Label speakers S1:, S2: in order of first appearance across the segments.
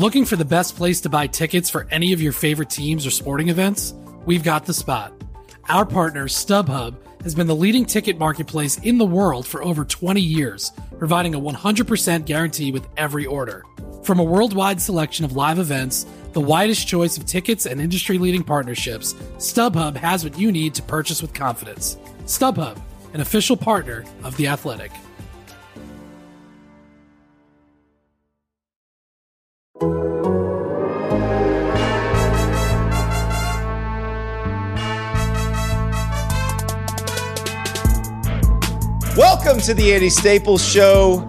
S1: Looking for the best place to buy tickets for any of your favorite teams or sporting events? We've got the spot. Our partner, StubHub, has been the leading ticket marketplace in the world for over 20 years, providing a 100% guarantee with every order. From a worldwide selection of live events, the widest choice of tickets and industry-leading partnerships, StubHub has what you need to purchase with confidence. StubHub, an official partner of The Athletic.
S2: Welcome to the Andy Staples Show.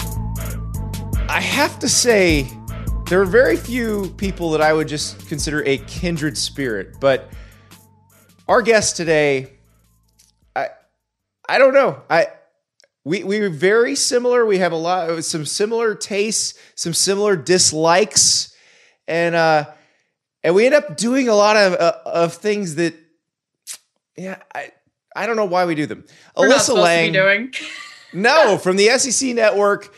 S2: I have to say, there are very few people that I would just consider a kindred spirit, but our guest today, I don't know. We're very similar. We have some similar tastes, some similar dislikes, and we end up doing a lot of things that, I don't know why we do them.
S3: We're
S2: Alyssa
S3: not supposed
S2: Lang,
S3: to be doing.
S2: No, from the SEC Network.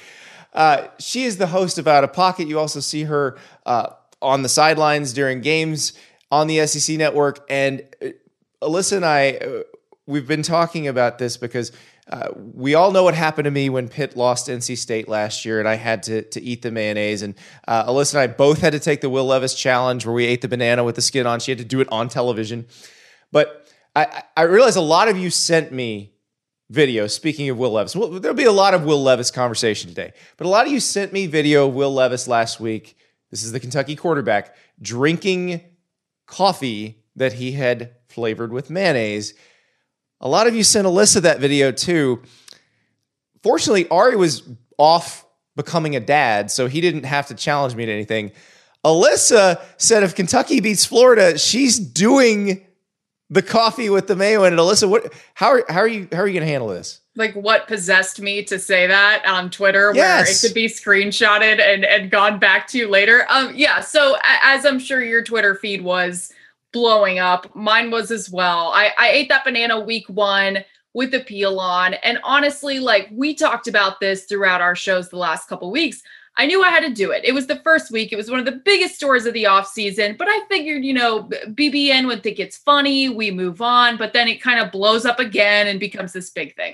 S2: She is the host of Out of Pocket. You also see her on the sidelines during games on the SEC Network. And Alyssa and I, we've been talking about this because we all know what happened to me when Pitt lost NC State last year, and I had to eat the mayonnaise. And Alyssa and I both had to take the Will Levis challenge where we ate the banana with the skin on. She had to do it on television. But I realize a lot of you sent me videos, speaking of Will Levis. There'll be a lot of Will Levis conversation today. But a lot of you sent me video of Will Levis last week. This is the Kentucky quarterback drinking coffee that he had flavored with mayonnaise. A lot of you sent Alyssa that video too. Fortunately, Ari was off becoming a dad, so he didn't have to challenge me to anything. Alyssa said if Kentucky beats Florida, she's doing the coffee with the mayo in it. Alyssa, how are you going to handle this?
S3: Like, what possessed me to say that on Twitter,
S2: Yes.
S3: where it could be screenshotted and gone back to you later? So as I'm sure your Twitter feed was blowing up, mine was as well. I ate that banana week 1 with the peel on. And honestly, like, we talked about this throughout our shows the last couple weeks. I knew I had to do it. It was the first week. It was one of the biggest stories of the offseason. But I figured, BBN would think it's funny. We move on. But then it kind of blows up again and becomes this big thing.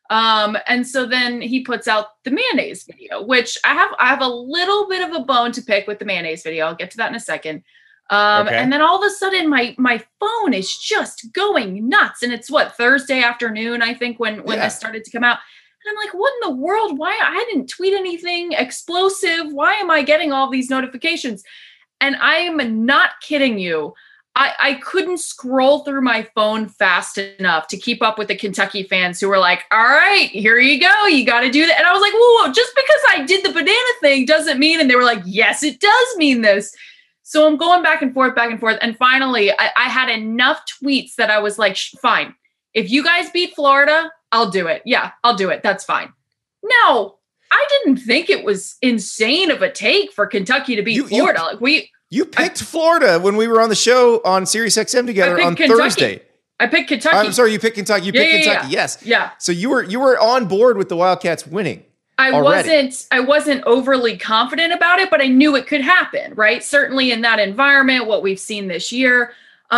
S3: And so then he puts out the mayonnaise video, which I have a little bit of a bone to pick with the mayonnaise video. I'll get to that in a second. Okay. And then all of a sudden my phone is just going nuts. And it's Thursday afternoon, I think, when this started to come out. And I'm like, what in the world? Why? I didn't tweet anything explosive. Why am I getting all these notifications? And I am not kidding you. I couldn't scroll through my phone fast enough to keep up with the Kentucky fans who were like, all right, here you go. You got to do that. And I was like, whoa, just because I did the banana thing doesn't mean. And they were like, yes, it does mean this. So I'm going back and forth. And finally, I had enough tweets that I was like, fine. If you guys beat Florida, I'll do it. Yeah, I'll do it. That's fine. No, I didn't think it was insane of a take for Kentucky to beat Florida.
S2: You picked Florida when we were on the show on Sirius XM together on
S3: Kentucky.
S2: Thursday.
S3: I picked Kentucky.
S2: I'm sorry, you picked Kentucky. You picked Kentucky.
S3: Yeah.
S2: Yes.
S3: Yeah.
S2: So you were on board with the Wildcats winning.
S3: I wasn't overly confident about it, but I knew it could happen, right? Certainly in that environment, what we've seen this year.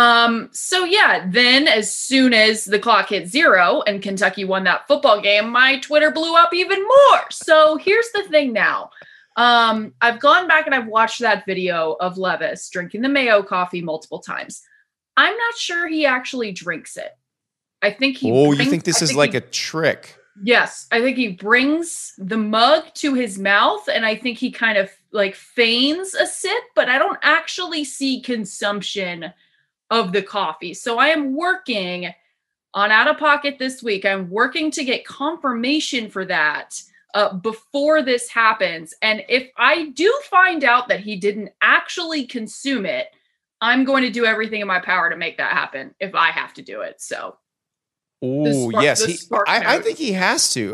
S3: Then as soon as the clock hit 0 and Kentucky won that football game, my Twitter blew up even more. So here's the thing now. I've gone back and I've watched that video of Levis drinking the mayo coffee multiple times. I'm not sure he actually drinks it. I think he.
S2: Oh, you think this is like a trick?
S3: Yes. I think he brings the mug to his mouth and I think he kind of like feigns a sip, but I don't actually see consumption of the coffee. So I am working on Out of Pocket this week. I'm working to get confirmation for that before this happens. And if I do find out that he didn't actually consume it, I'm going to do everything in my power to make that happen if I have to do it. So.
S2: Oh, yes. I think he has to.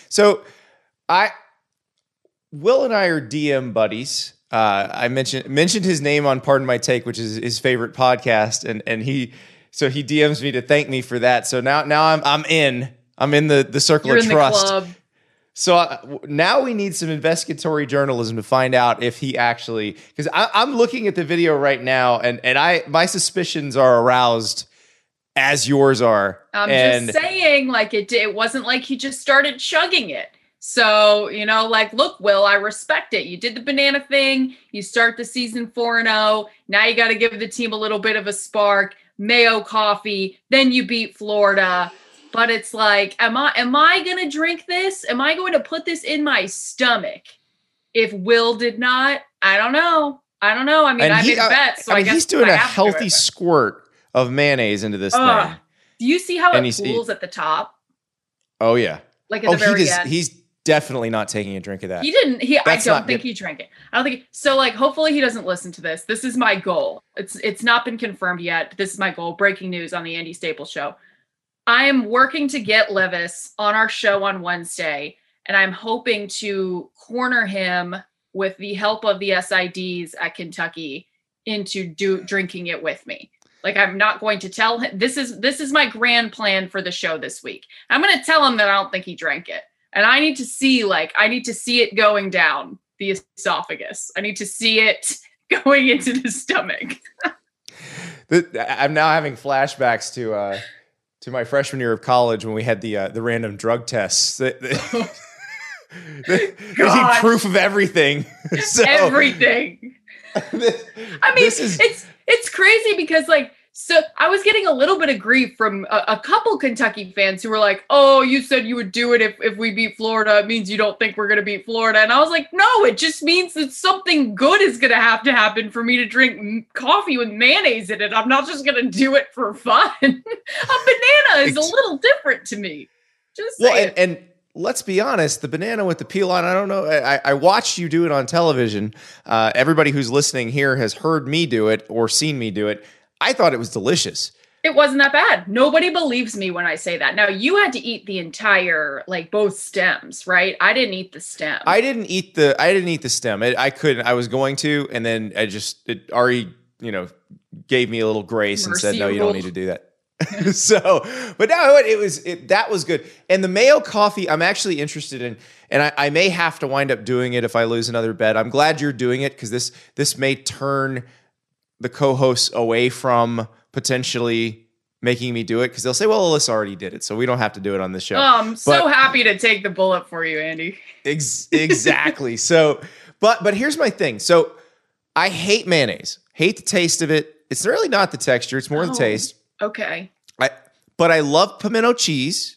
S2: Will and I are DM buddies. I mentioned his name on Pardon My Take, which is his favorite podcast, and he DMs me to thank me for that. So now I'm in the circle of trust. The club. So now we need some investigatory journalism to find out if he actually, because I'm looking at the video right now, and my suspicions are aroused as yours are.
S3: I'm just saying, like it wasn't like he just started chugging it. So, like, look, Will, I respect it. You did the banana thing. You start the season 4-0. Now you got to give the team a little bit of a spark. Mayo coffee. Then you beat Florida. But it's like, am I going to drink this? Am I going to put this in my stomach? If Will did not, I don't know. I mean, I made a bet, so I guess
S2: he's doing a healthy squirt of mayonnaise into this thing.
S3: Do you see how it pools at the top?
S2: Oh, yeah.
S3: Like at the very end.
S2: He's definitely not taking a drink of that.
S3: He didn't. I don't think he drank it. I don't think so. Like, hopefully he doesn't listen to this. This is my goal. It's not been confirmed yet, but this is my goal. Breaking news on the Andy Staples Show. I am working to get Levis on our show on Wednesday, and I'm hoping to corner him with the help of the SIDs at Kentucky into drinking it with me. Like, I'm not going to tell him. This is my grand plan for the show this week. I'm going to tell him that I don't think he drank it. And I need to see it going down the esophagus. I need to see it going into the stomach.
S2: I'm now having flashbacks to my freshman year of college when we had the random drug tests. They need proof of everything. So,
S3: everything. It's crazy because so I was getting a little bit of grief from a couple Kentucky fans who were like, "Oh, you said you would do it if we beat Florida. It means you don't think we're going to beat Florida." And I was like, "No, it just means that something good is going to happen for me to drink coffee with mayonnaise in it. I'm not just going to do it for fun." A banana is a little different to me. Just saying.
S2: Well, and let's be honest, the banana with the peel on, I don't know. I watched you do it on television. Everybody who's listening here has heard me do it or seen me do it. I thought it was delicious.
S3: It wasn't that bad. Nobody believes me when I say that. Now, you had to eat the entire, both stems, right? I didn't eat the stem.
S2: I didn't eat the stem. I couldn't. I was going to, and then Ari, gave me a little grace and said, "No, you don't need to do that." So, but no, that was good. And the mayo coffee, I'm actually interested in, and I may have to wind up doing it if I lose another bet. I'm glad you're doing it because this may turn the co-hosts away from potentially making me do it because they'll say, "Well, Alyssa already did it, so we don't have to do it on this show."
S3: I'm so happy to take the bullet for you, Andy.
S2: Exactly. So, but here's my thing. So, I hate mayonnaise. Hate the taste of it. It's really not the texture; it's more the taste.
S3: Okay.
S2: But I love pimento cheese,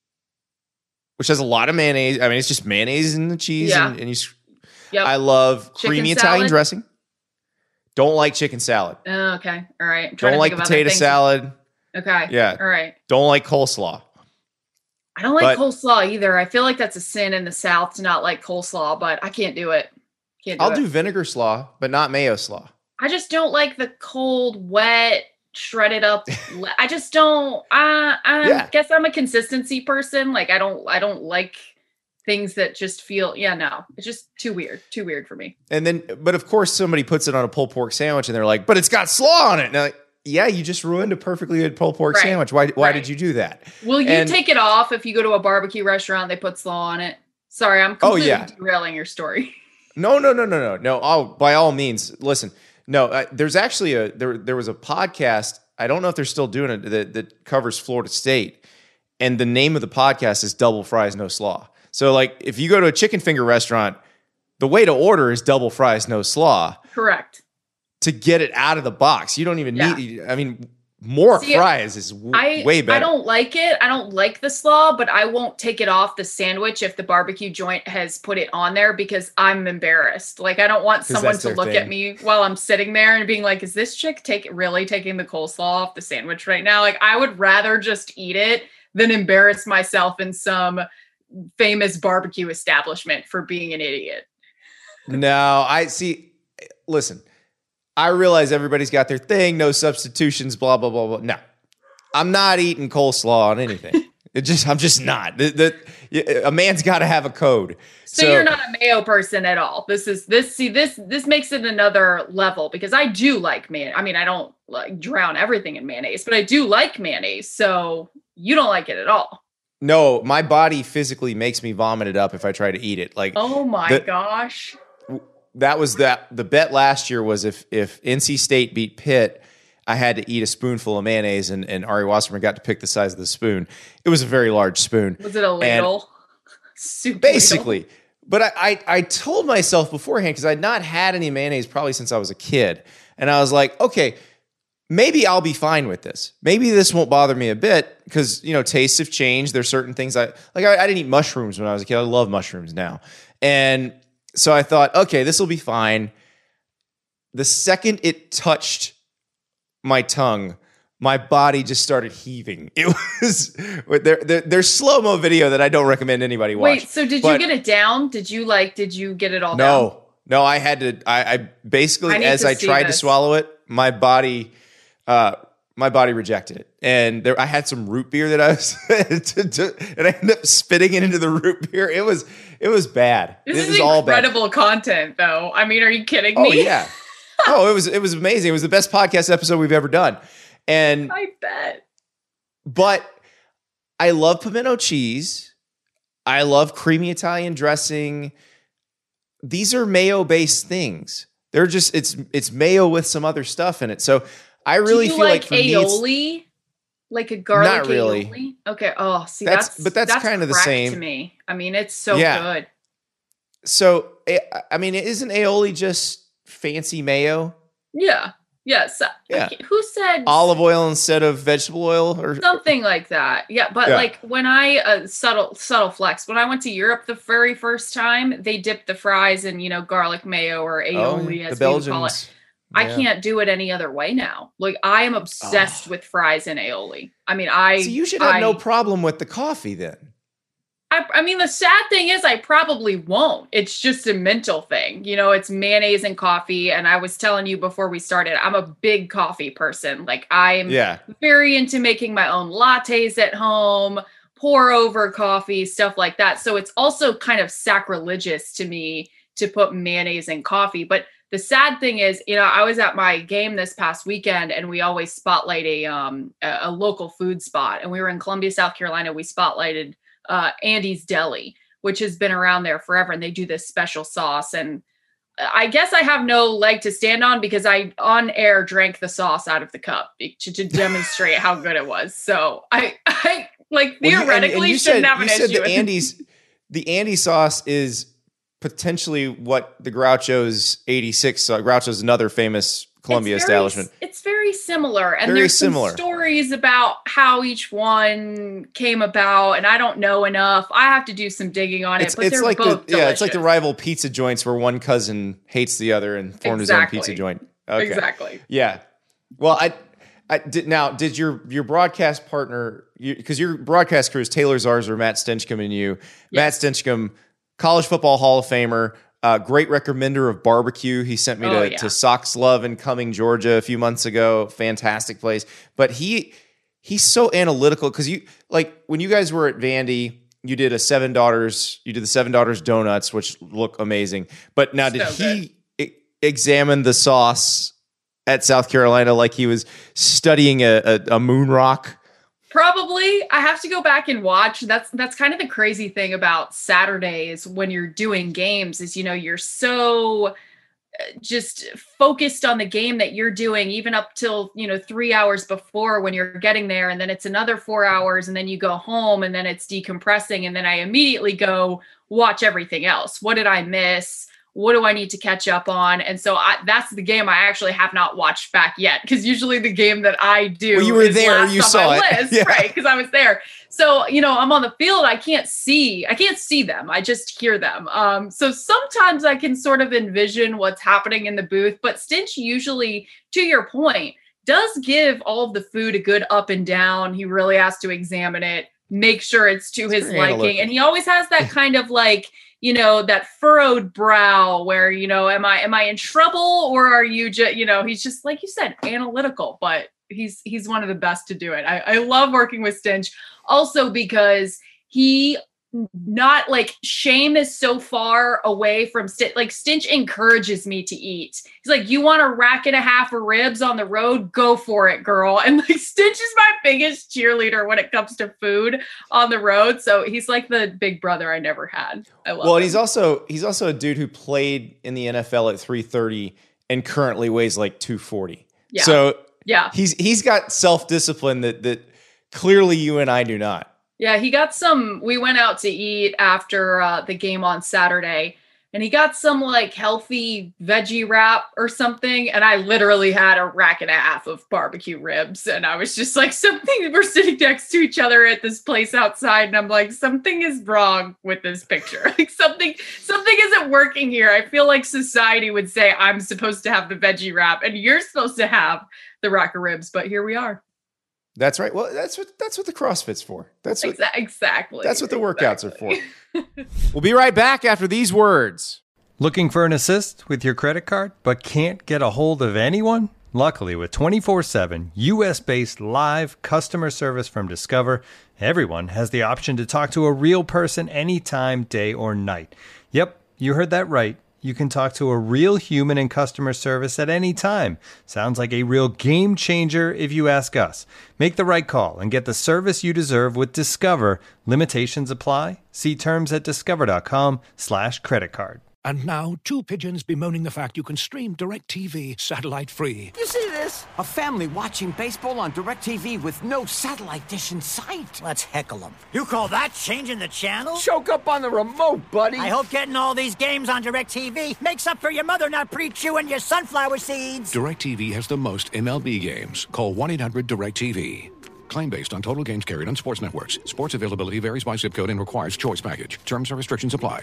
S2: which has a lot of mayonnaise. I mean, it's just mayonnaise in the cheese, and you. Yep. I love creamy Italian dressing. Don't like chicken salad.
S3: Oh, okay. All right.
S2: Don't like potato salad.
S3: Okay.
S2: Yeah.
S3: All right.
S2: Don't like coleslaw.
S3: I don't like coleslaw either. I feel like that's a sin in the South to not like coleslaw, but I can't do it.
S2: I'll do vinegar slaw, but not mayo slaw.
S3: I just don't like the cold, wet, shredded up. I just don't. I guess I'm a consistency person. Like I don't like things that just feel, it's just too weird for me.
S2: And then, but of course somebody puts it on a pulled pork sandwich and they're like, "But it's got slaw on it." And I'm like, yeah, you just ruined a perfectly good pulled pork sandwich. Why did you do that?
S3: Will you take it off if you go to a barbecue restaurant, they put slaw on it? Sorry, I'm completely derailing your story.
S2: No. Oh, by all means, listen. No, there's actually there was a podcast. I don't know if they're still doing it that covers Florida State. And the name of the podcast is Double Fries, No Slaw. So, if you go to a chicken finger restaurant, the way to order is double fries, no slaw.
S3: Correct.
S2: To get it out of the box, you don't even need. I mean, more fries is way better.
S3: I don't like it. I don't like the slaw, but I won't take it off the sandwich if the barbecue joint has put it on there because I'm embarrassed. I don't want someone to look at me while I'm sitting there and being like, "Is this chick really taking the coleslaw off the sandwich right now?" I would rather just eat it than embarrass myself in some famous barbecue establishment for being an idiot.
S2: No, listen, I realize everybody's got their thing, no substitutions, blah, blah, blah, blah. No, I'm not eating coleslaw on anything. I'm just not. A man's got to have a code.
S3: So you're not a mayo person at all. This makes it another level because I do like mayonnaise. I mean, I don't drown everything in mayonnaise, but I do like mayonnaise. So you don't like it at all.
S2: No, my body physically makes me vomit it up if I try to eat it. Like,
S3: Oh my gosh.
S2: that was the bet last year was if NC State beat Pitt, I had to eat a spoonful of mayonnaise, and Ari Wasserman got to pick the size of the spoon. It was a very large spoon.
S3: Was it a ladle? Soup
S2: Basically.
S3: ladle?
S2: But I told myself beforehand, because I'd not had any mayonnaise probably since I was a kid. And I was like, okay, maybe I'll be fine with this. Maybe this won't bother me a bit because, tastes have changed. There's certain things I didn't eat mushrooms when I was a kid. I love mushrooms now. And so I thought, okay, this will be fine. The second it touched my tongue, my body just started heaving. It was there's slow-mo video that I don't recommend anybody watch.
S3: Wait, so did you get it down? Did you get it all down?
S2: No, I had to, I basically, as I tried to swallow it, my body rejected it. And I had some root beer that I was, and I ended up spitting it into the root beer. It was bad.
S3: This is incredible content though. I mean, are you kidding me?
S2: Oh yeah. Oh, it was amazing. It was the best podcast episode we've ever done. And
S3: I bet.
S2: But I love pimento cheese. I love creamy Italian dressing. These are mayo-based things. They're just it's mayo with some other stuff in it. So I really feel like for
S3: aioli, like a garlic
S2: not really.
S3: Aioli. Okay. Oh, see,
S2: that's kind of the same
S3: to me. I mean, it's so good.
S2: So I mean, isn't aioli just fancy mayo?
S3: Yeah. Yes.
S2: Yeah.
S3: Who said
S2: olive oil instead of vegetable oil or
S3: something like that? Yeah. But like when I subtle flex, when I went to Europe the very first time, they dipped the fries in, garlic mayo or aioli as we call it. Yeah. I can't do it any other way now. Like I am obsessed with fries and aioli. I mean, so
S2: you should have no problem with the coffee then.
S3: I mean, the sad thing is I probably won't. It's just a mental thing. It's mayonnaise and coffee. And I was telling you before we started, I'm a big coffee person. Like I'm very into making my own lattes at home, pour over coffee, stuff like that. So it's also kind of sacrilegious to me to put mayonnaise in coffee. But the sad thing is, I was at my game this past weekend and we always spotlight a local food spot. And we were in Columbia, South Carolina. We spotlighted Andy's Deli, which has been around there forever. And they do this special sauce. And I guess I have no leg to stand on because I on air drank the sauce out of the cup to demonstrate how good it was. So I like theoretically shouldn't have an issue.
S2: The Andy sauce is potentially what the Groucho's 86. Groucho's another famous Columbia establishment.
S3: It's very similar. And there's some stories about how each one came about. And I don't know enough. I have to do some digging on it. But they're both delicious.
S2: Yeah, it's like the rival pizza joints where one cousin hates the other and formed his own pizza joint. Okay. Exactly. Yeah. Well, did your broadcast partner, because your broadcast crew is Taylor Zarzour, Matt Stinchcomb, and you. Yes. Matt Stinchcomb, College Football Hall of Famer, great recommender of barbecue. He sent me to Sox Love in Cumming, Georgia a few months ago. Fantastic place. But he's so analytical because when you guys were at Vandy, you did the Seven Daughters donuts, which look amazing. But now did he examine the sauce at South Carolina like he was studying a moon rock?
S3: Probably. I have to go back and watch. That's kind of the crazy thing about Saturdays when you're doing games is, you're so just focused on the game that you're doing even up till, 3 hours before when you're getting there. And then it's another 4 hours and then you go home and then it's decompressing. And then I immediately go watch everything else. What did I miss? What do I need to catch up on? And so that's the game I actually have not watched back yet. Because usually the game that I do,
S2: you were there, you saw it,
S3: list, right? Because I was there. So I'm on the field. I can't see them. I just hear them. So sometimes I can sort of envision what's happening in the booth. But Stinch usually, to your point, does give all of the food a good up and down. He really has to examine it, make sure it's to his liking, and he always has that kind of that furrowed brow where, am I in trouble or are you just, he's just, like you said, analytical, but he's one of the best to do it. I love working with Stinch also because he not like shame is so far away from Stinch. Like Stinch encourages me to eat. He's like, you want a rack and a half of ribs on the road? Go for it, girl. And like Stinch is my biggest cheerleader when it comes to food on the road. So he's like the big brother I never had. I love him.
S2: And he's also a dude who played in the NFL at 330 and currently weighs like 240.
S3: Yeah.
S2: So
S3: yeah,
S2: he's got self-discipline that clearly you and I do not.
S3: Yeah, we went out to eat after the game on Saturday, and he got some like healthy veggie wrap or something. And I literally had a rack and a half of barbecue ribs. And I was just like, we're sitting next to each other at this place outside. And I'm like, something is wrong with this picture. Like something isn't working here. I feel like society would say I'm supposed to have the veggie wrap and you're supposed to have the rack of ribs. But here we are.
S2: That's right. Well, that's what the CrossFit's for.
S3: Exactly.
S2: That's what the workouts are for. We'll be right back after these words.
S4: Looking for an assist with your credit card, but can't get a hold of anyone? Luckily, with 24/7 U.S.-based live customer service from Discover, everyone has the option to talk to a real person anytime, day or night. Yep, you heard that right. You can talk to a real human in customer service at any time. Sounds like a real game changer if you ask us. Make the right call and get the service you deserve with Discover. Limitations apply. See terms at discover.com/creditcard.
S5: And now, two pigeons bemoaning the fact you can stream DirecTV satellite-free.
S6: You see this? A family watching baseball on DirecTV with no satellite dish in sight.
S7: Let's heckle them. You call that changing the channel?
S6: Choke up on the remote, buddy.
S7: I hope getting all these games on DirecTV makes up for your mother not pre-chewing your sunflower seeds.
S5: DirecTV has the most MLB games. Call 1-800-DirecTV. Claim based on total games carried on sports networks. Sports availability varies by zip code and requires choice package. Terms and restrictions apply.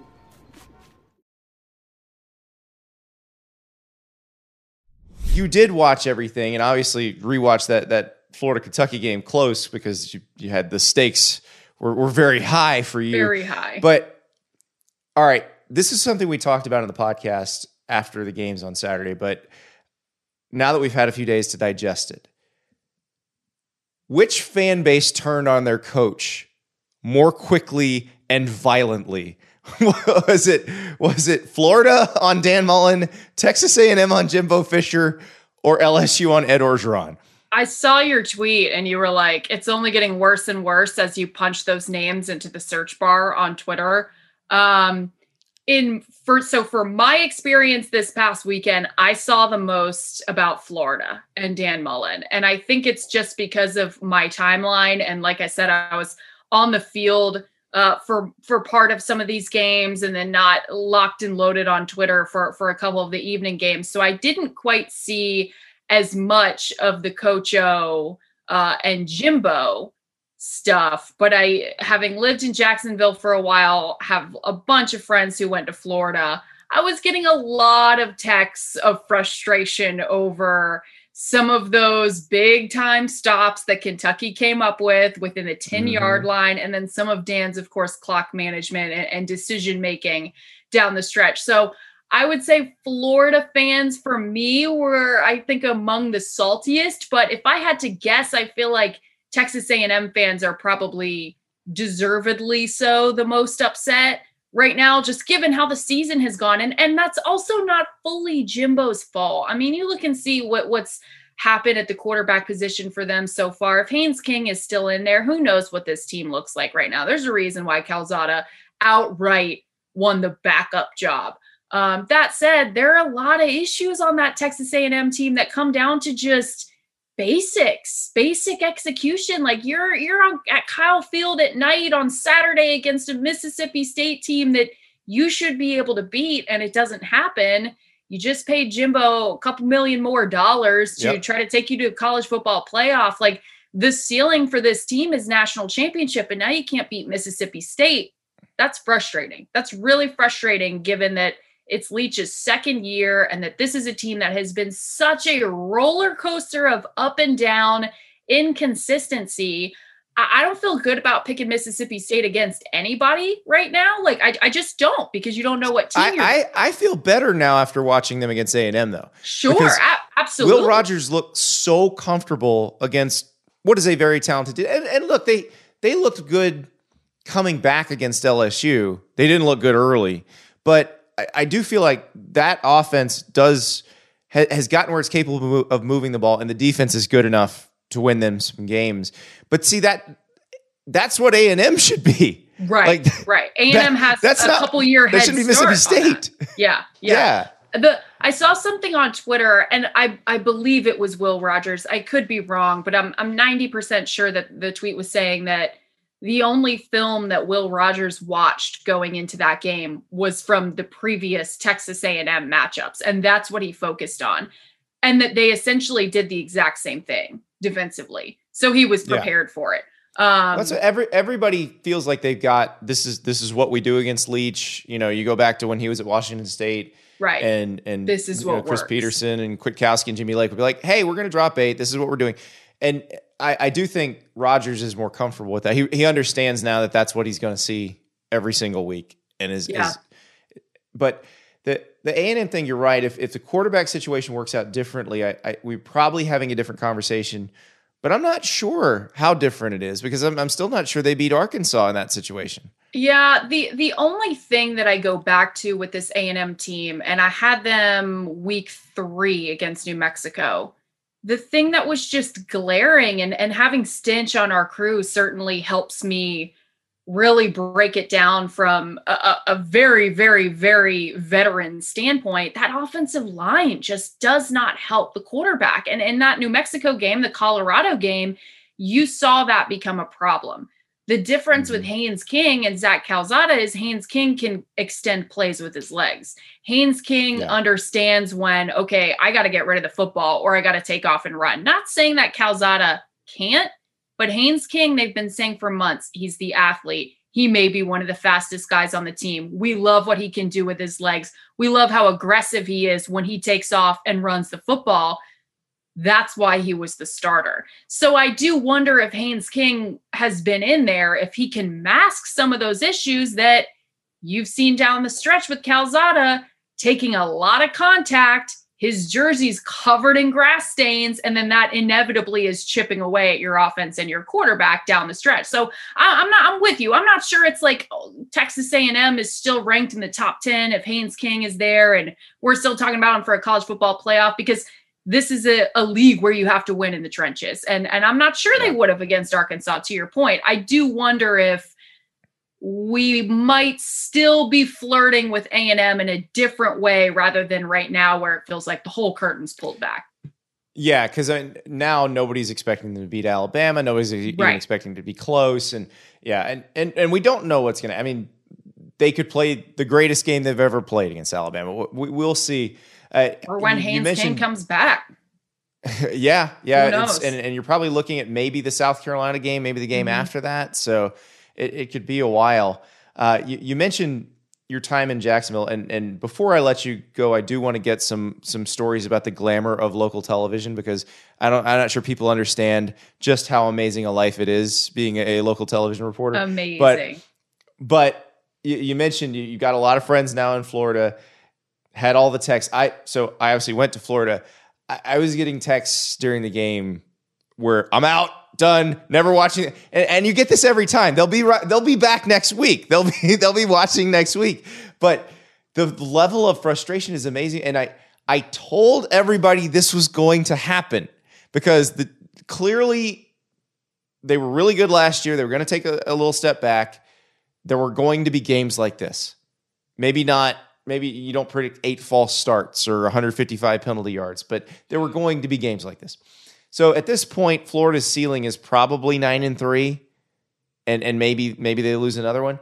S2: You did watch everything and obviously rewatched that Florida-Kentucky game close because you had the stakes were very high for you.
S3: Very high.
S2: But, all right, this is something we talked about in the podcast after the games on Saturday, but now that we've had a few days to digest it, which fan base turned on their coach more quickly and violently? Was it Florida on Dan Mullen, Texas A&M on Jimbo Fisher, or LSU on Ed Orgeron?
S3: I saw your tweet and you were like, it's only getting worse and worse as you punch those names into the search bar on Twitter. For my experience this past weekend, I saw the most about Florida and Dan Mullen. And I think it's just because of my timeline. And like I said, I was on the field for part of some of these games and then not locked and loaded on Twitter for a couple of the evening games. So I didn't quite see as much of the Coach O and Jimbo stuff, but having lived in Jacksonville for a while, have a bunch of friends who went to Florida, I was getting a lot of texts of frustration over some of those big time stops that Kentucky came up with within the 10-yard line. And then some of Dan's, of course, clock management and decision-making down the stretch. So I would say Florida fans for me were, I think, among the saltiest, but if I had to guess, I feel like Texas A&M fans are probably deservedly so the most upset right now, just given how the season has gone. And that's also not fully Jimbo's fault. I mean, you look and see what's happened at the quarterback position for them so far. If Haynes King is still in there, who knows what this team looks like right now. There's a reason why Calzada outright won the backup job. That said, there are a lot of issues on that Texas A&M team that come down to just basic execution. Like you're at Kyle Field at night on Saturday against a Mississippi State team that you should be able to beat, and it doesn't happen. You just paid Jimbo a couple million more dollars to try to take you to a college football playoff. Like the ceiling for this team is national championship, and now you can't beat Mississippi State. That's frustrating. That's really frustrating given that it's Leach's second year and that this is a team that has been such a roller coaster of up and down inconsistency. I don't feel good about picking Mississippi State against anybody right now. Like I just don't, because you don't know what team
S2: I feel better now after watching them against A&M though.
S3: Sure, absolutely.
S2: Will Rogers looked so comfortable against what is a very talented team. And look, they looked good coming back against LSU, they didn't look good early, but I do feel like that offense has gotten where it's capable of moving the ball, and the defense is good enough to win them some games. But see, that's what A&M should be.
S3: Right, right. A&M has a couple year head start. That should be Mississippi State. Yeah. I saw something on Twitter, and I believe it was Will Rogers. I could be wrong, but I'm 90% sure that the tweet was saying that the only film that Will Rogers watched going into that game was from the previous Texas A&M matchups, and that's what he focused on, and that they essentially did the exact same thing defensively. So he was prepared for it.
S2: That's what everybody feels like they've got. This is what we do against Leach. You know, you go back to when he was at Washington State.
S3: Right.
S2: And
S3: this is what
S2: Chris
S3: works.
S2: Peterson and Kwiatkowski and Jimmy Lake would be like, hey, we're going to drop 8. This is what we're doing. And I do think Rodgers is more comfortable with that. He understands now that that's what he's going to see every single week. And but the A&M thing, you're right. If the quarterback situation works out differently, we're probably having a different conversation. But I'm not sure how different it is, because I'm still not sure they beat Arkansas in that situation.
S3: Yeah, the only thing that I go back to with this A&M team, and I had them week 3 against New Mexico, the thing that was just glaring, and having Stinch on our crew certainly helps me really break it down from a very, very, very veteran standpoint. That offensive line just does not help the quarterback. And in that New Mexico game, the Colorado game, you saw that become a problem. The difference with Haynes King and Zach Calzada is Haynes King can extend plays with his legs. Haynes King understands when, okay, I got to get rid of the football or I got to take off and run. Not saying that Calzada can't, but Haynes King, they've been saying for months, he's the athlete. He may be one of the fastest guys on the team. We love what he can do with his legs. We love how aggressive he is when he takes off and runs the football. That's why he was the starter. So I do wonder if Haynes King has been in there, if he can mask some of those issues that you've seen down the stretch with Calzada taking a lot of contact, his jersey's covered in grass stains, and then that inevitably is chipping away at your offense and your quarterback down the stretch. So I'm with you. I'm not sure it's like Texas A&M is still ranked in the top 10 if Haynes King is there and we're still talking about him for a college football playoff, because this is a league where you have to win in the trenches. And I'm not sure they would have against Arkansas, to your point. I do wonder if we might still be flirting with A&M in a different way rather than right now where it feels like the whole curtain's pulled back.
S2: Yeah, because now nobody's expecting them to beat Alabama. Nobody's even expecting to be close. And and we don't know what's going to – I mean, they could play the greatest game they've ever played against Alabama. We'll see.
S3: Or when Haynes King comes back.
S2: Yeah. And you're probably looking at maybe the South Carolina game, maybe the game after that. So it could be a while. You mentioned your time in Jacksonville, and before I let you go, I do want to get some stories about the glamour of local television, because I'm not sure people understand just how amazing a life it is being a local television reporter.
S3: Amazing.
S2: But you mentioned you got a lot of friends now in Florida. Had all the texts. So I obviously went to Florida. I was getting texts during the game where I'm out, done, never watching. And you get this every time. They'll be back next week. They'll be watching next week. But the level of frustration is amazing. And I told everybody this was going to happen, because clearly they were really good last year. They were going to take a little step back. There were going to be games like this. Maybe you don't predict 8 false starts or 155 penalty yards, but there were going to be games like this. So at this point, Florida's ceiling is probably 9-3, and maybe they lose another one.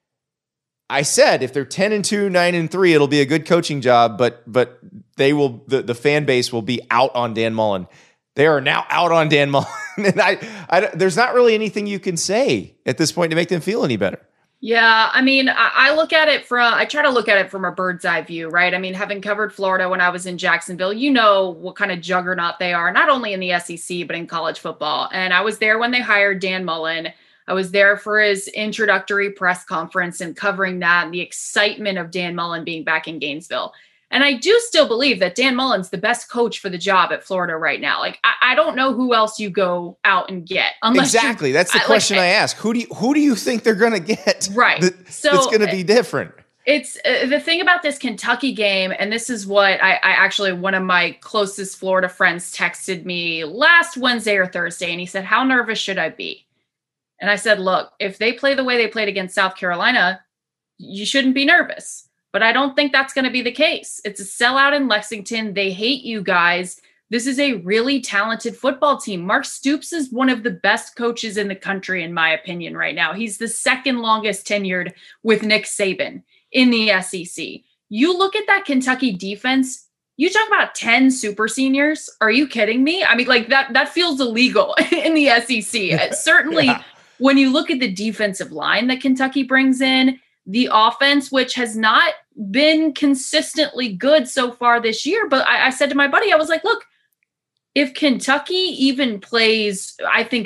S2: I said if they're 10-2, 9-3, it'll be a good coaching job, but they will the fan base will be out on Dan Mullen. They are now out on Dan Mullen, and I there's not really anything you can say at this point to make them feel any better.
S3: Yeah, I mean, I try to look at it from a bird's eye view, right? I mean, having covered Florida when I was in Jacksonville, you know what kind of juggernaut they are, not only in the SEC, but in college football. And I was there when they hired Dan Mullen. I was there for his introductory press conference and covering that and the excitement of Dan Mullen being back in Gainesville. And I do still believe that Dan Mullen's the best coach for the job at Florida right now. Like, I don't know who else you go out and get.
S2: Exactly. That's the question I ask. Who do you think they're going to get?
S3: Right.
S2: That's going to be different.
S3: It's the thing about this Kentucky game, and this is what I actually, one of my closest Florida friends texted me last Wednesday or Thursday, and he said, how nervous should I be? And I said, look, if they play the way they played against South Carolina, you shouldn't be nervous. But I don't think that's going to be the case. It's a sellout in Lexington. They hate you guys. This is a really talented football team. Mark Stoops is one of the best coaches in the country, in my opinion, right now. He's the second longest tenured with Nick Saban in the SEC. You look at that Kentucky defense, you talk about 10 super seniors. Are you kidding me? I mean, like that feels illegal in the SEC. Certainly, when you look at the defensive line that Kentucky brings in, the offense, which has not been consistently good so far this year. But I said to my buddy, I was like, look, if Kentucky even plays, I think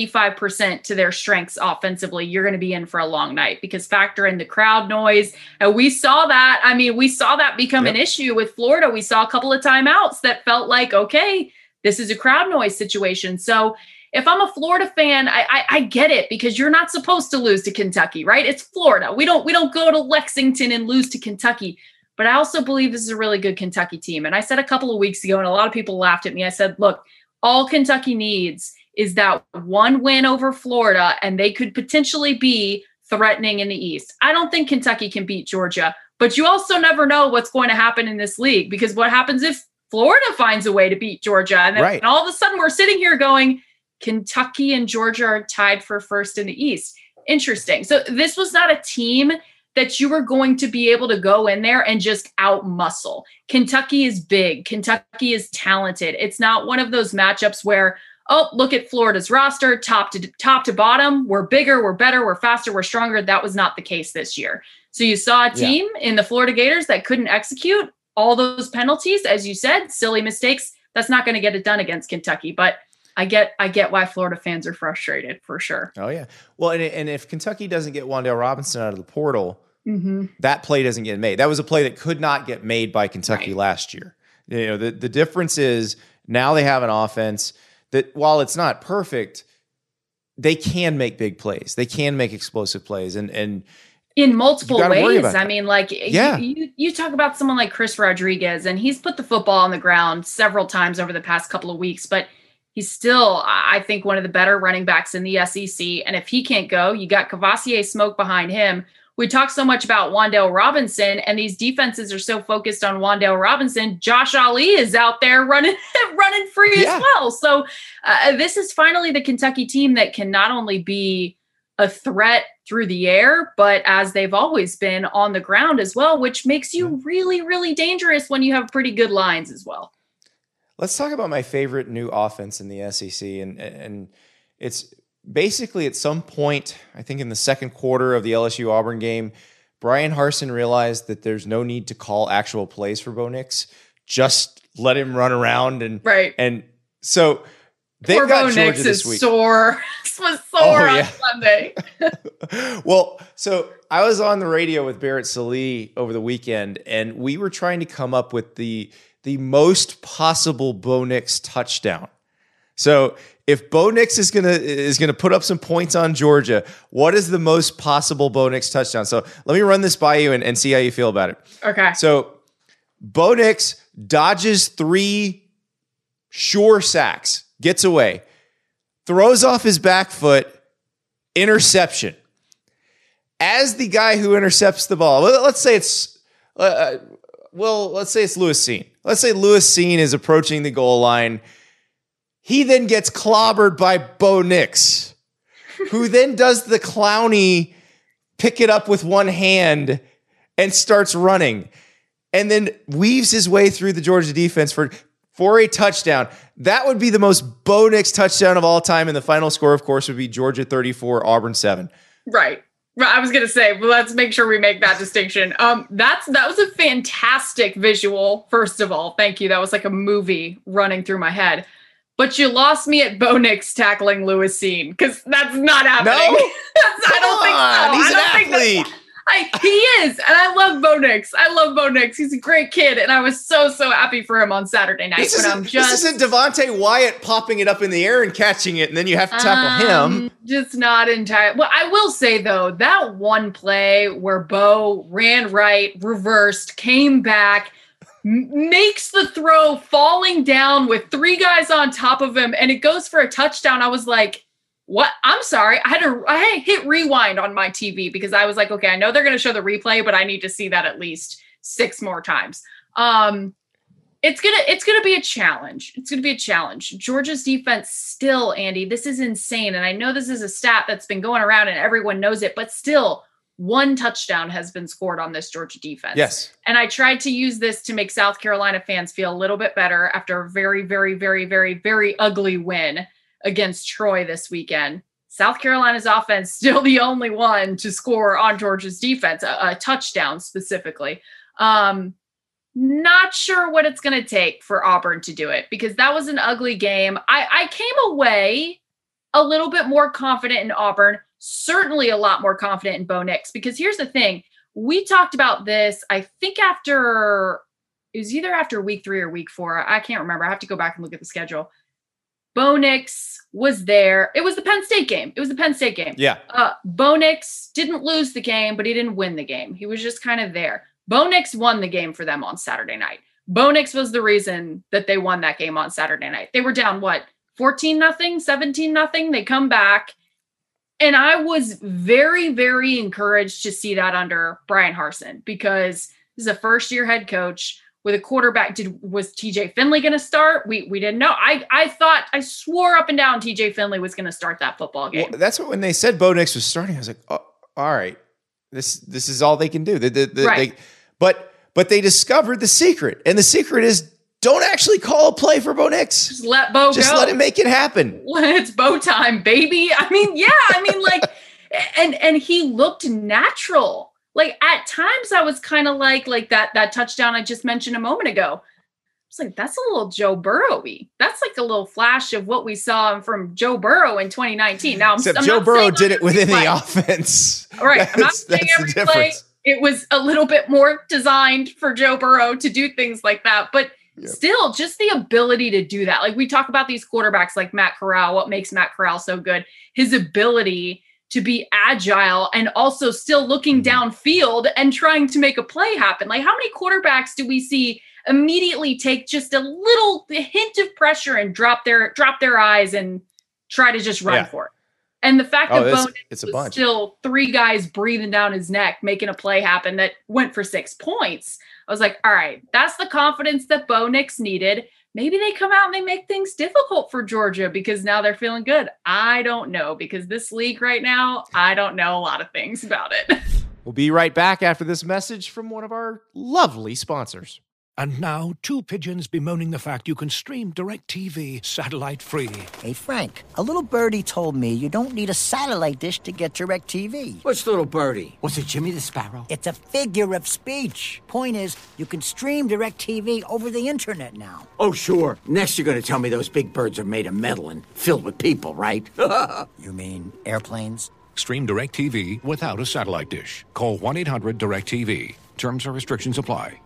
S3: 75% to their strengths offensively, you're going to be in for a long night, because factor in the crowd noise. And we saw that. I mean, we saw that become an issue with Florida. We saw a couple of timeouts that felt like, okay, this is a crowd noise situation. So if I'm a Florida fan, I get it, because you're not supposed to lose to Kentucky, right? It's Florida. We don't go to Lexington and lose to Kentucky. But I also believe this is a really good Kentucky team. And I said a couple of weeks ago, and a lot of people laughed at me, I said, look, all Kentucky needs is that one win over Florida, and they could potentially be threatening in the East. I don't think Kentucky can beat Georgia, but you also never know what's going to happen in this league, because what happens if Florida finds a way to beat Georgia? And then and all of a sudden we're sitting here going, Kentucky and Georgia are tied for first in the East. Interesting. So this was not a team that you were going to be able to go in there and just out-muscle. Kentucky is big. Kentucky is talented. It's not one of those matchups where, oh, look at Florida's roster, top to bottom. We're bigger, we're better, we're faster, we're stronger. That was not the case this year. So you saw a team in the Florida Gators that couldn't execute all those penalties, as you said, silly mistakes. That's not going to get it done against Kentucky. But I get why Florida fans are frustrated, for sure.
S2: Oh, yeah. Well, and if Kentucky doesn't get Wan'Dale Robinson out of the portal, that play doesn't get made. That was a play that could not get made by Kentucky last year. You know, the difference is now they have an offense that, while it's not perfect, they can make big plays. They can make explosive plays, and
S3: in multiple ways. I mean, like, you talk about someone like Chris Rodriguez, and he's put the football on the ground several times over the past couple of weeks, but he's still, I think, one of the better running backs in the SEC. And if he can't go, you got Kavosiey Smoke behind him. We talk so much about Wan'Dale Robinson, and these defenses are so focused on Wan'Dale Robinson. Josh Ali is out there running free as well. So this is finally the Kentucky team that can not only be a threat through the air, but as they've always been, on the ground as well, which makes you really, really dangerous when you have pretty good lines as well.
S2: Let's talk about my favorite new offense in the SEC, and it's basically at some point, I think in the second quarter of the LSU Auburn game, Brian Harsin realized that there's no need to call actual plays for Bo Nix. Just let him run around, and so they've
S3: Poor
S2: got
S3: Bo
S2: Georgia
S3: Nix
S2: this
S3: is
S2: week.
S3: sore. Was sore on Sunday.
S2: Well, so I was on the radio with Barrett Sallee over the weekend, and we were trying to come up with the most possible Bo Nix touchdown. So if Bo Nix is gonna put up some points on Georgia, what is the most possible Bo Nix touchdown? So let me run this by you and see how you feel about it.
S3: Okay.
S2: So Bo Nix dodges 3 sure sacks, gets away, throws off his back foot, interception. As the guy who intercepts the ball, let's say it's Lewis Cine. Let's say Lewis Cine is approaching the goal line. He then gets clobbered by Bo Nix, who then does the Clowney pick it up with one hand and starts running, and then weaves his way through the Georgia defense for a touchdown. That would be the most Bo Nix touchdown of all time, and the final score, of course, would be Georgia 34, Auburn 7.
S3: Right. I was going to say, well, let's make sure we make that distinction. That was a fantastic visual, first of all. Thank you. That was like a movie running through my head. But you lost me at Bo Nix tackling Lewis Cine, because that's not happening.
S2: No?
S3: I don't think so.
S2: He's an athlete.
S3: He is. And I love Bo Nix. He's a great kid. And I was so happy for him on Saturday night.
S2: This isn't Devontae Wyatt popping it up in the air and catching it, and then you have to tackle him.
S3: Just not entirely. Well, I will say, though, that one play where Bo ran right, reversed, came back, makes the throw falling down with 3 guys on top of him, and it goes for a touchdown. I was like, what? I'm sorry. I had to hit rewind on my TV because I was like, okay, I know they're going to show the replay, but I need to see that at least 6 more times. It's gonna be a challenge. Georgia's defense still, Andy, this is insane. And I know this is a stat that's been going around and everyone knows it, but still 1 touchdown has been scored on this Georgia defense.
S2: Yes.
S3: And I tried to use this to make South Carolina fans feel a little bit better after a very, very, very, very, very ugly win against Troy this weekend. South Carolina's offense still the only one to score on Georgia's defense, a touchdown specifically. Not sure what it's going to take for Auburn to do it because that was an ugly game. I came away a little bit more confident in Auburn, certainly a lot more confident in Bo Nix, because here's the thing. We talked about this, I think it was either after week 3 or week 4. I can't remember. I have to go back and look at the schedule. Bo Nix was there. It was the Penn State game.
S2: Yeah.
S3: Bo Nix didn't lose the game, but he didn't win the game. He was just kind of there. Bo Nix won the game for them on Saturday night. Bo Nix was the reason that they won that game on Saturday night. They were down, 14-0, 17-0? They come back. And I was very, very encouraged to see that under Brian Harsin because this is a first-year head coach with a quarterback. Was TJ Finley going to start? We didn't know. I swore up and down TJ Finley was going to start that football game.
S2: Well, that's what when they said Bo Nix was starting, I was like, oh, all right, this is all they can do.
S3: Right.
S2: But they discovered the secret, and the secret is don't actually call a play for Bo Nix.
S3: Just let Bo go.
S2: Just let him make it happen.
S3: It's Bo time, baby. And he looked natural. Like at times I was kind of like that touchdown I just mentioned a moment ago. It's like, that's a little Joe Burrow-y. That's like a little flash of what we saw from Joe Burrow in 2019. Now,
S2: Except Joe Burrow did it within the offense.
S3: Right. I'm not saying every play. It was a little bit more designed for Joe Burrow to do things like that. But still, just the ability to do that. Like we talk about these quarterbacks like Matt Corral, what makes Matt Corral so good? His ability to be agile and also still looking downfield and trying to make a play happen. Like how many quarterbacks do we see immediately take just a little hint of pressure and drop their eyes and try to just run for it? And the fact that Bo Nix was still 3 guys breathing down his neck, making a play happen that went for 6 points. I was like, all right, that's the confidence that Bo Nix needed. Maybe they come out and they make things difficult for Georgia because now they're feeling good. I don't know, because this league right now, I don't know a lot of things about it.
S2: We'll be right back after this message from one of our lovely sponsors.
S5: And now, 2 pigeons bemoaning the fact you can stream DirecTV satellite-free.
S7: Hey, Frank, a little birdie told me you don't need a satellite dish to get DirecTV.
S6: Which little birdie? Was it Jimmy the Sparrow?
S7: It's a figure of speech. Point is, you can stream DirecTV over the internet now.
S6: Oh, sure. Next you're going to tell me those big birds are made of metal and filled with people, right?
S7: You mean airplanes?
S5: Stream DirecTV without a satellite dish. Call 1-800-DirecTV. Terms and restrictions apply.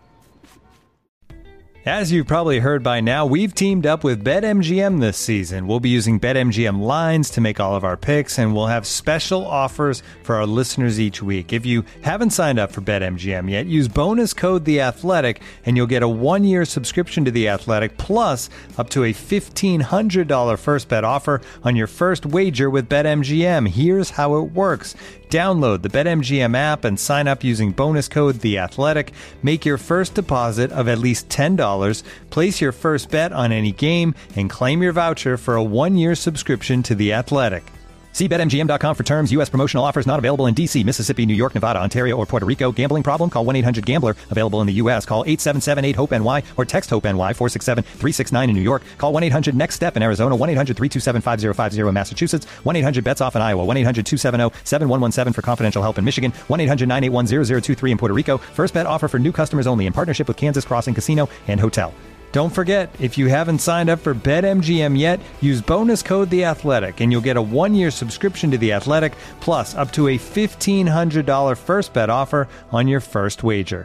S4: As you've probably heard by now, we've teamed up with BetMGM this season. We'll be using BetMGM lines to make all of our picks, and we'll have special offers for our listeners each week. If you haven't signed up for BetMGM yet, use bonus code The Athletic, and you'll get a 1-year subscription to The Athletic, plus up to a $1,500 first bet offer on your first wager with BetMGM. Here's how it works. Download the BetMGM app and sign up using bonus code The Athletic. Make your first deposit of at least $10. Place your first bet on any game and claim your voucher for a 1-year subscription to The Athletic. See BetMGM.com for terms. U.S. promotional offers not available in D.C., Mississippi, New York, Nevada, Ontario, or Puerto Rico. Gambling problem? Call 1-800-GAMBLER. Available in the U.S. Call 877-8-HOPE-NY or text HOPE-NY 467-369 in New York. Call 1-800-NEXT-STEP in Arizona. 1-800-327-5050 in Massachusetts. 1-800-BETS-OFF in Iowa. 1-800-270-7117 for confidential help in Michigan. 1-800-981-0023 in Puerto Rico. First bet offer for new customers only in partnership with Kansas Crossing Casino and Hotel. Don't forget, if you haven't signed up for BetMGM yet, use bonus code The Athletic, and you'll get a 1-year subscription to The Athletic, plus up to a $1,500 first bet offer on your first wager.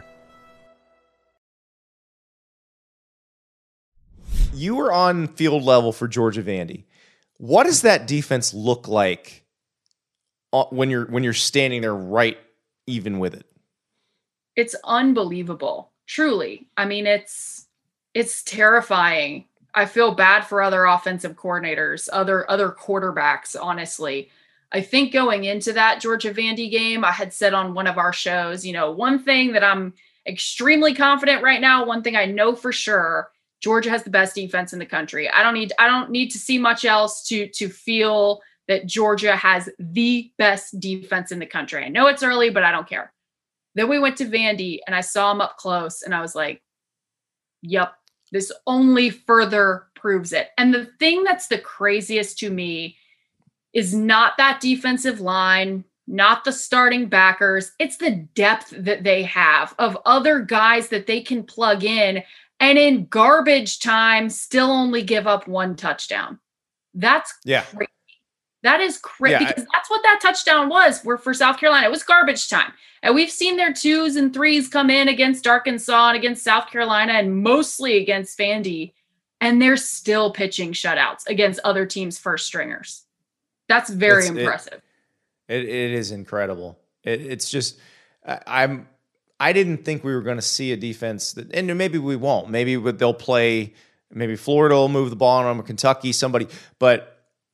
S2: You were on field level for Georgia Vandy. What does that defense look like when you're standing there right even with it?
S3: It's unbelievable, truly. I mean, it's terrifying. I feel bad for other offensive coordinators, other quarterbacks, honestly. I think going into that Georgia Vandy game, I had said on one of our shows, one thing that I'm extremely confident right now, one thing I know for sure, Georgia has the best defense in the country. I don't need to see much else to feel that Georgia has the best defense in the country. I know it's early, but I don't care. Then we went to Vandy and I saw him up close and I was like, yep, this only further proves it. And the thing that's the craziest to me is not that defensive line, not the starting backers. It's the depth that they have of other guys that they can plug in and in garbage time still only give up one touchdown. That's crazy. That is crazy because that's what that touchdown was for South Carolina. It was garbage time. And we've seen their 2s and 3s come in against Arkansas and against South Carolina and mostly against Vandy. And they're still pitching shutouts against other teams' first stringers. That's very impressive.
S2: It is incredible. It's just, I didn't think we were going to see a defense that, and maybe we won't. Maybe they'll play, maybe Florida will move the ball on them, Kentucky, somebody, but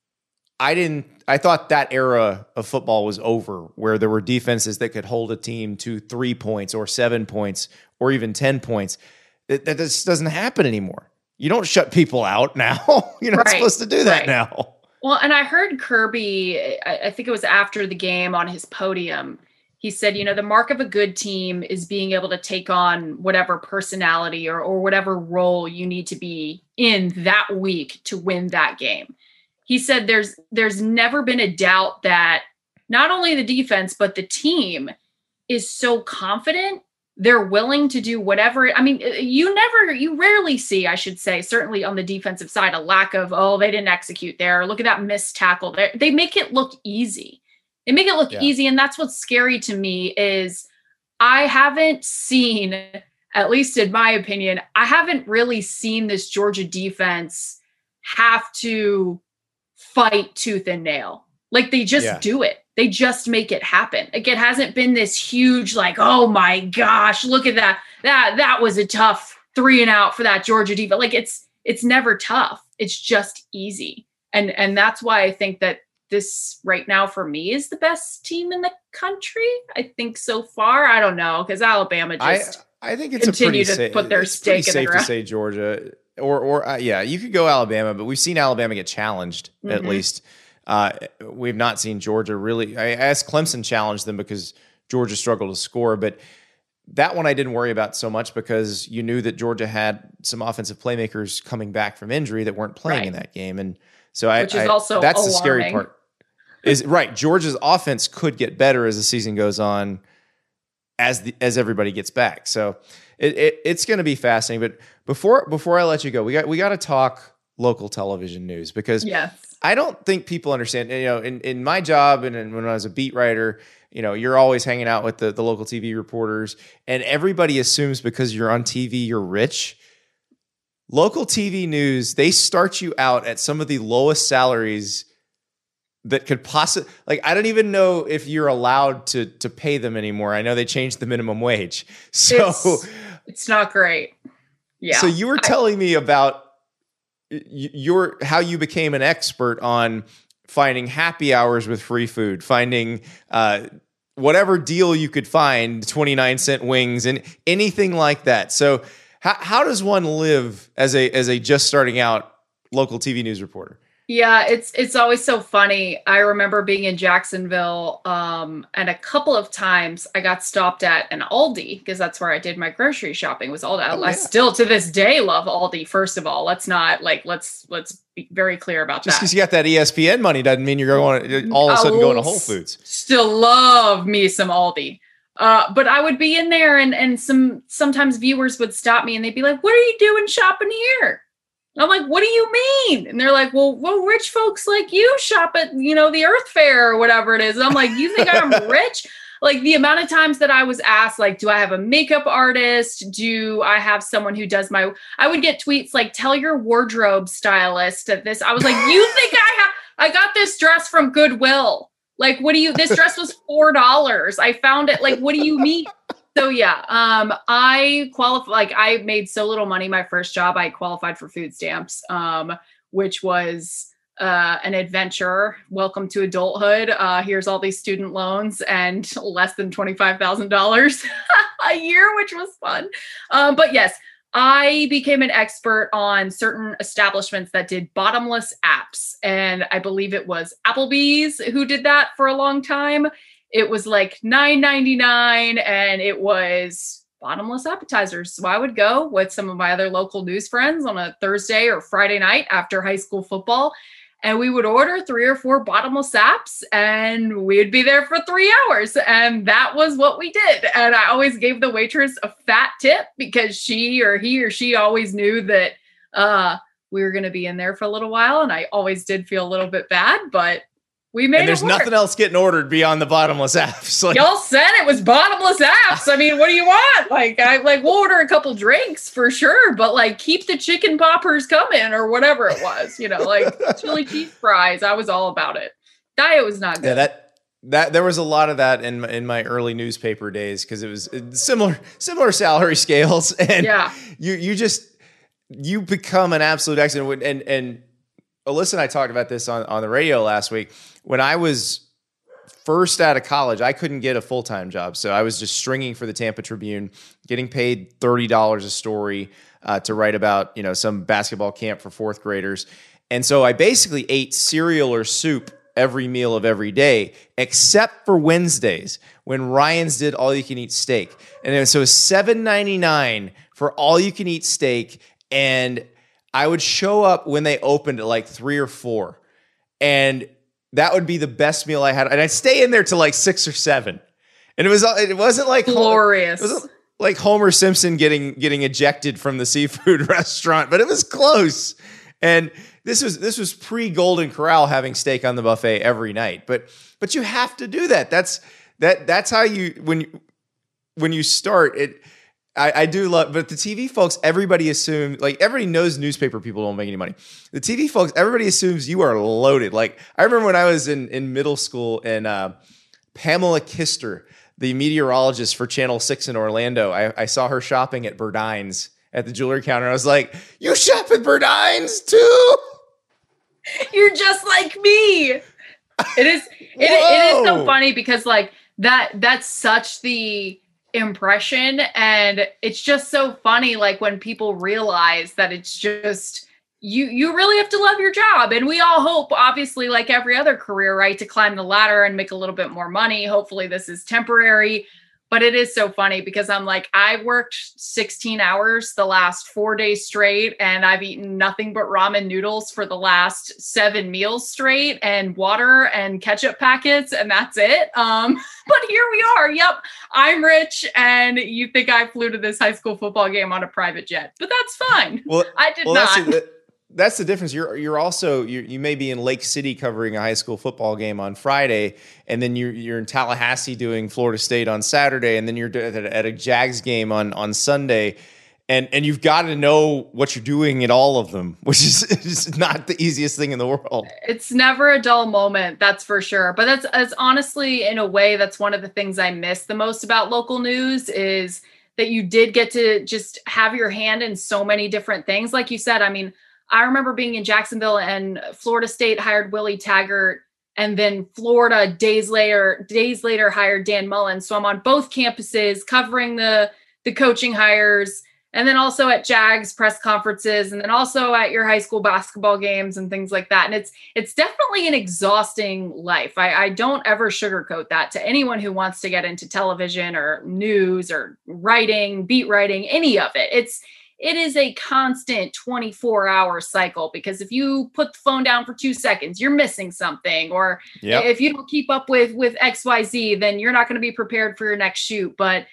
S2: I thought that era of football was over where there were defenses that could hold a team to 3 points or 7 points or even 10 points. That just doesn't happen anymore. You don't shut people out now. You're not supposed to do that now.
S3: Well, and I heard Kirby, I think it was after the game on his podium, he said, the mark of a good team is being able to take on whatever personality or whatever role you need to be in that week to win that game. He said there's never been a doubt that not only the defense, but the team is so confident. They're willing to do whatever. I mean, you rarely see, I should say, certainly on the defensive side, a lack of, they didn't execute there. Look at that missed tackle there. They make it look easy. They make it look easy. And that's what's scary to me is I haven't seen, at least in my opinion, I haven't really seen this Georgia defense have to fight tooth and nail. Like they just do it. They just make it happen. Like it hasn't been this huge, like, oh my gosh, look at that. That was a tough 3 and out for that Georgia defense. Like it's never tough. It's just easy. And that's why I think that this right now for me is the best team in the country. I think so far. I don't know because Alabama just
S2: I think it's
S3: continue to put their stake in the ground.
S2: Safe to say Georgia or you could go Alabama, but we've seen Alabama get challenged at least. We've not seen Georgia really. I asked Clemson challenge them because Georgia struggled to score, but that one I didn't worry about so much because you knew that Georgia had some offensive playmakers coming back from injury that weren't playing in that game, and so
S3: which is also
S2: that's
S3: alarming.
S2: The scary part. Is right. Georgia's offense could get better as the season goes on, as everybody gets back. So it's going to be fascinating. But before I let you go, we got to talk local television news because I don't think people understand. In my job and when I was a beat writer, you're always hanging out with the local TV reporters, and everybody assumes because you're on TV you're rich. Local TV news, they start you out at some of the lowest salaries that could possibly, I don't even know if you're allowed to pay them anymore. I know they changed the minimum wage. So
S3: it's not great. Yeah.
S2: So you were telling me about how you became an expert on finding happy hours with free food, finding whatever deal you could find, 29-cent wings and anything like that. So how does one live as a just starting out local TV news reporter?
S3: Yeah, it's always so funny. I remember being in Jacksonville, and a couple of times I got stopped at an Aldi because that's where I did my grocery shopping. Was Aldi. I still to this day love Aldi. First of all, let's be very clear about that.
S2: Just because you got that ESPN money doesn't mean you're going all of a sudden going to Whole Foods.
S3: Still love me some Aldi. But I would be in there and sometimes viewers would stop me and they'd be like, what are you doing shopping here? I'm like, what do you mean? And they're like, well, rich folks like you shop at, the Earth Fair or whatever it is. And I'm like, you think I'm rich? Like the amount of times that I was asked, like, do I have a makeup artist? Do I have someone who does I would get tweets like, tell your wardrobe stylist at this. I was like, you think I got this dress from Goodwill. Like, this dress was $4. I found it. Like, what do you mean? So yeah, I qualified, like I made so little money my first job, I qualified for food stamps, which was an adventure. Welcome to adulthood. Here's all these student loans and less than $25,000 a year, which was fun. But yes, I became an expert on certain establishments that did bottomless apps. And I believe it was Applebee's who did that for a long time. It was like $9.99 and it was bottomless appetizers. So I would go with some of my other local news friends on a Thursday or Friday night after high school football. And we would order 3 or 4 bottomless apps and we'd be there for 3 hours. And that was what we did. And I always gave the waitress a fat tip because he or she always knew that we were going to be in there for a little while. And I always did feel a little bit bad, but we made it work.
S2: And there's nothing else getting ordered beyond the bottomless apps. Like,
S3: y'all said it was bottomless apps. I mean, what do you want? We'll order a couple drinks for sure, but like keep the chicken poppers coming or whatever it was, chili cheese fries. I was all about it. Diet was not good.
S2: Yeah, that there was a lot of that in my early newspaper days because it was similar salary scales, and
S3: yeah,
S2: you become an absolute expert. And Alyssa and I talked about this on the radio last week. When I was first out of college, I couldn't get a full-time job. So I was just stringing for the Tampa Tribune, getting paid $30 a story to write about, some basketball camp for 4th graders. And so I basically ate cereal or soup every meal of every day, except for Wednesdays when Ryan's did all-you-can-eat steak. And so it was $7.99 for all-you-can-eat steak. And I would show up when they opened at like 3 or 4. And that would be the best meal I had. And I'd stay in there till like 6 or 7. And it wasn't like
S3: glorious.
S2: It wasn't like Homer Simpson getting ejected from the seafood restaurant, but it was close. And this was pre-Golden Corral having steak on the buffet every night. But you have to do that. That's how you when you start it. I do love, but the TV folks, everybody assumes, like everybody knows newspaper people don't make any money. The TV folks, everybody assumes you are loaded. Like I remember when I was in middle school and Pamela Kister, the meteorologist for Channel 6 in Orlando, I saw her shopping at Burdines at the jewelry counter. I was like, you shop at Burdines too?
S3: You're just like me. It is so funny because like that's such the impression, and it's just so funny like when people realize that it's just you really have to love your job. And we all hope, obviously, like every other career, right, to climb the ladder and make a little bit more money. Hopefully this is temporary. But it is so funny because I'm like, I worked 16 hours the last 4 days straight, and I've eaten nothing but ramen noodles for the last 7 meals straight, and water and ketchup packets, and that's it. But here we are. Yep, I'm rich, and you think I flew to this high school football game on a private jet, but that's fine. Well, I did not.
S2: That's the difference. You're also you may be in Lake City covering a high school football game on Friday, and then you're in Tallahassee doing Florida State on Saturday, and then you're at a Jags game on Sunday, and you've got to know what you're doing at all of them, which is just not the easiest thing in the world.
S3: It's never a dull moment, that's for sure. But that's honestly, in a way, that's one of the things I miss the most about local news is that you did get to just have your hand in so many different things. Like you said, I mean, I remember being in Jacksonville and Florida State hired Willie Taggart, and then Florida days later hired Dan Mullen. So I'm on both campuses covering the coaching hires, and then also at Jags press conferences, and then also at your high school basketball games and things like that. And it's definitely an exhausting life. I don't ever sugarcoat that to anyone who wants to get into television or news or writing, beat writing, any of it. it is a constant 24-hour cycle, because if you put the phone down for 2 seconds, you're missing something. Or if you don't keep up with XYZ, then you're not going to be prepared for your next shoot. But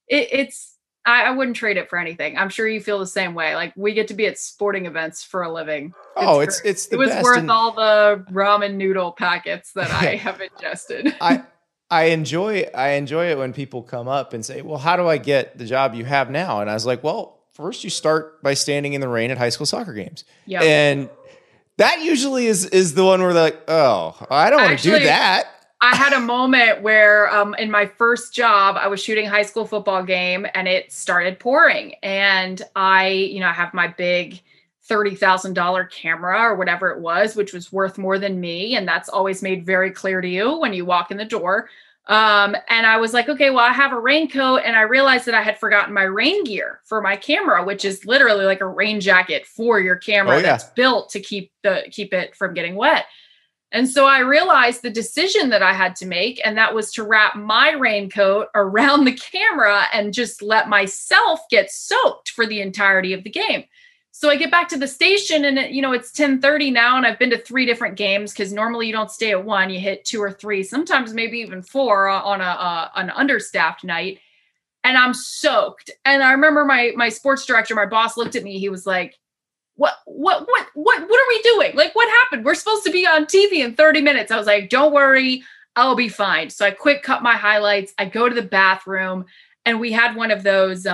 S3: I wouldn't trade it for anything. I'm sure you feel the same way. Like, we get to be at sporting events for a living.
S2: It's the best.
S3: It was worth all the ramen noodle packets that I have ingested.
S2: I enjoy it when people come up and say, well, how do I get the job you have now? And I was like, well, first you start by standing in the rain at high school soccer games. Yep. And that usually is the one where they're like, oh, I don't want to do that.
S3: I had a moment where in my first job, I was shooting a high school football game and it started pouring. And I have my big $30,000 camera or whatever it was, which was worth more than me. And that's always made very clear to you when you walk in the door. And I was like, okay, well, I have a raincoat, and I realized that I had forgotten my rain gear for my camera, which is literally like a rain jacket for your camera that's built to keep it from getting wet. And so I realized the decision that I had to make, and that was to wrap my raincoat around the camera and just let myself get soaked for the entirety of the game. So I get back to the station, and it's 10:30 now, and I've been to 3 different games, because normally you don't stay at 1, you hit 2 or 3, sometimes maybe even 4 on an understaffed night. And I'm soaked. And I remember my sports director, my boss, looked at me. He was like, what are we doing? Like, what happened? We're supposed to be on TV in 30 minutes. I was like, don't worry, I'll be fine. So I quick cut my highlights. I go to the bathroom, and we had one of those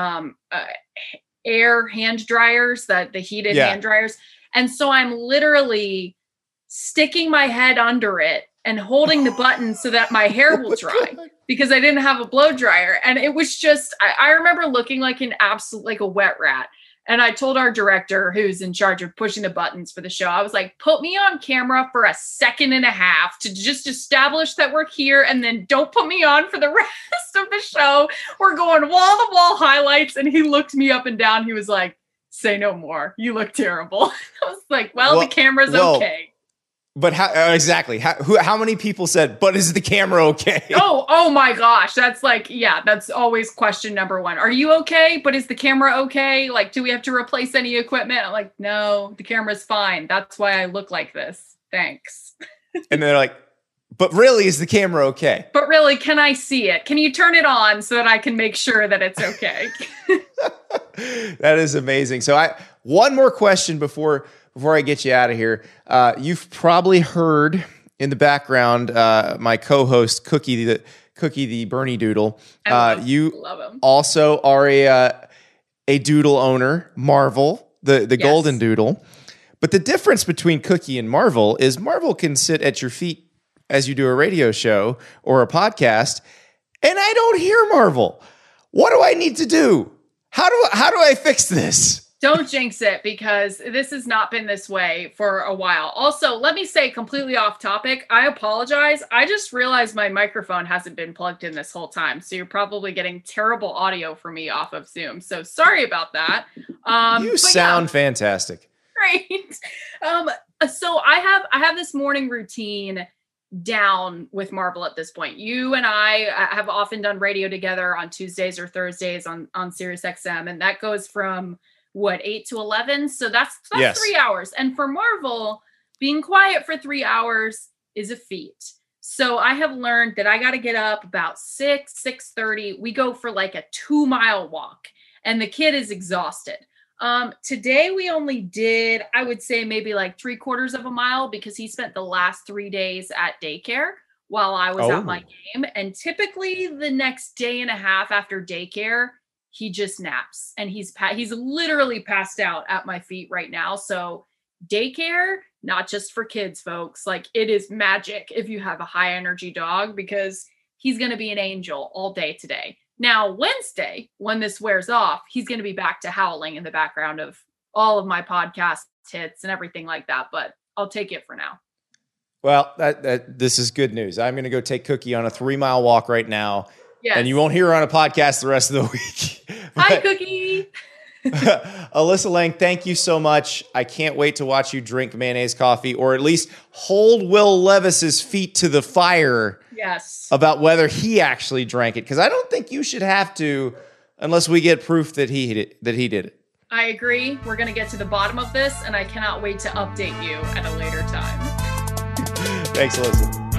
S3: air hand dryers, the heated hand dryers. And so I'm literally sticking my head under it and holding the button so that my hair will dry, because I didn't have a blow dryer. And it was just, I remember looking like like a wet rat. And I told our director, who's in charge of pushing the buttons for the show, I was like, put me on camera for a second and a half to just establish that we're here, and then don't put me on for the rest of the show. We're going wall-to-wall highlights. And he looked me up and down. He was like, say no more. You look terrible. I was like, well, the camera's okay.
S2: But how exactly? How many people said, but is the camera okay?
S3: Oh my gosh. That's like, that's always question number 1. Are you okay? But is the camera okay? Like, do we have to replace any equipment? I'm like, no, the camera's fine. That's why I look like this. Thanks.
S2: And they're like, but really, is the camera okay?
S3: But really, can I see it? Can you turn it on so that I can make sure that it's okay?
S2: That is amazing. So one more question before I get you out of here. You've probably heard in the background my co-host Cookie the Bernie Doodle. You love him. Also are a doodle owner, Marvel, the Golden Doodle. But the difference between Cookie and Marvel is Marvel can sit at your feet as you do a radio show or a podcast, and I don't hear Marvel. What do I need to do? How do I fix this?
S3: Don't jinx it, because this has not been this way for a while. Also, let me say, completely off topic, I apologize. I just realized my microphone hasn't been plugged in this whole time. So you're probably getting terrible audio from me off of Zoom. So sorry about that.
S2: You sound fantastic.
S3: Great. So I have this morning routine down with Marvel at this point. You and I have often done radio together on Tuesdays or Thursdays on Sirius XM. And that goes from 8 to 11. So that's 3 hours. And for Marvel, being quiet for 3 hours is a feat. So I have learned that I got to get up about 6:30. We go for like a 2-mile walk, and the kid is exhausted. Today we only did, I would say maybe like 3/4 of a mile, because he spent the last 3 days at daycare while I was at my game. And typically the next day and a half after daycare, he just naps, and he's literally passed out at my feet right now. So daycare, not just for kids, folks. Like, it is magic if you have a high energy dog, because he's going to be an angel all day today. Now, Wednesday, when this wears off, he's going to be back to howling in the background of all of my podcast hits and everything like that. But I'll take it for now.
S2: Well, this is good news. I'm going to go take Cookie on a 3-mile walk right now.
S3: Yes.
S2: And you won't hear her on a podcast the rest of the week.
S3: Hi, Cookie.
S2: Alyssa Lang, thank you so much. I can't wait to watch you drink mayonnaise coffee, or at least hold Will Levis's feet to the fire.
S3: Yes.
S2: About whether he actually drank it, because I don't think you should have to, unless we get proof that he did it.
S3: I agree. We're going to get to the bottom of this, and I cannot wait to update you at a later time.
S2: Thanks, Alyssa.